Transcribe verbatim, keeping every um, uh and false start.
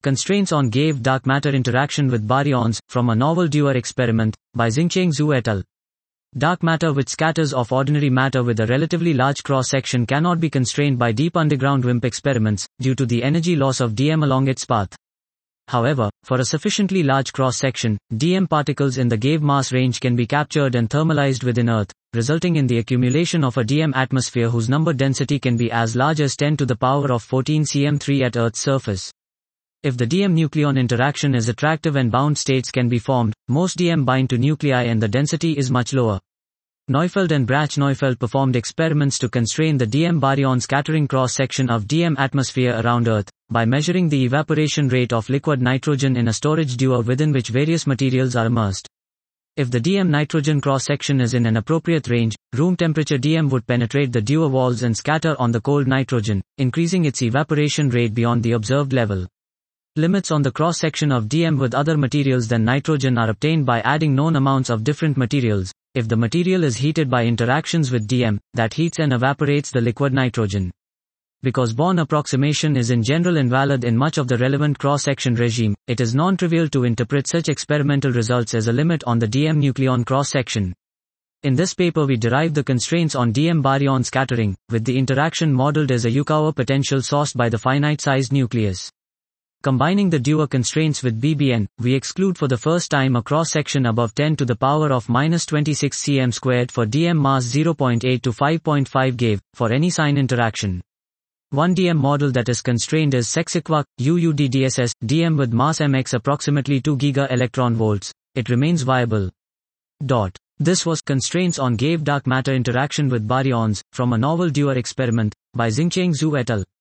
Constraints on Gave dark matter interaction with baryons, from a novel Dewar experiment, by Xingcheng Zhu et al. Dark matter which scatters off ordinary matter with a relatively large cross-section cannot be constrained by deep underground WIMP experiments, due to the energy loss of D M along its path. However, for a sufficiently large cross-section, D M particles in the Gave mass range can be captured and thermalized within Earth, resulting in the accumulation of a D M atmosphere whose number density can be as large as ten to the power of fourteen C M three at Earth's surface. If the D M-nucleon interaction is attractive and bound states can be formed, most D M bind to nuclei and the density is much lower. Neufeld and Brach-Neufeld performed experiments to constrain the D M baryon scattering cross-section of D M atmosphere around Earth, by measuring the evaporation rate of liquid nitrogen in a storage Dewar within which various materials are immersed. If the D M nitrogen cross-section is in an appropriate range, room temperature D M would penetrate the Dewar walls and scatter on the cold nitrogen, increasing its evaporation rate beyond the observed level. Limits on the cross-section of D M with other materials than nitrogen are obtained by adding known amounts of different materials. If the material is heated by interactions with D M, that heats and evaporates the liquid nitrogen. Because Born approximation is in general invalid in much of the relevant cross-section regime, it is non-trivial to interpret such experimental results as a limit on the D M-nucleon cross-section. In this paper we derived the constraints on D M baryon scattering, with the interaction modeled as a Yukawa potential sourced by the finite-sized nucleus. Combining the Dewar constraints with B B N, we exclude for the first time a cross-section above ten to the power of minus twenty-six centimeters squared for D M mass zero point eight to five point five Gave, for any sign interaction. One D M model that is constrained is Seksekwa, U U D D S S, D M with mass M X approximately two giga electron volts. It remains viable. Dot. This was Constraints on Gave dark matter interaction with baryons, from a novel Dewar experiment, by Xingcheng Zhu et al.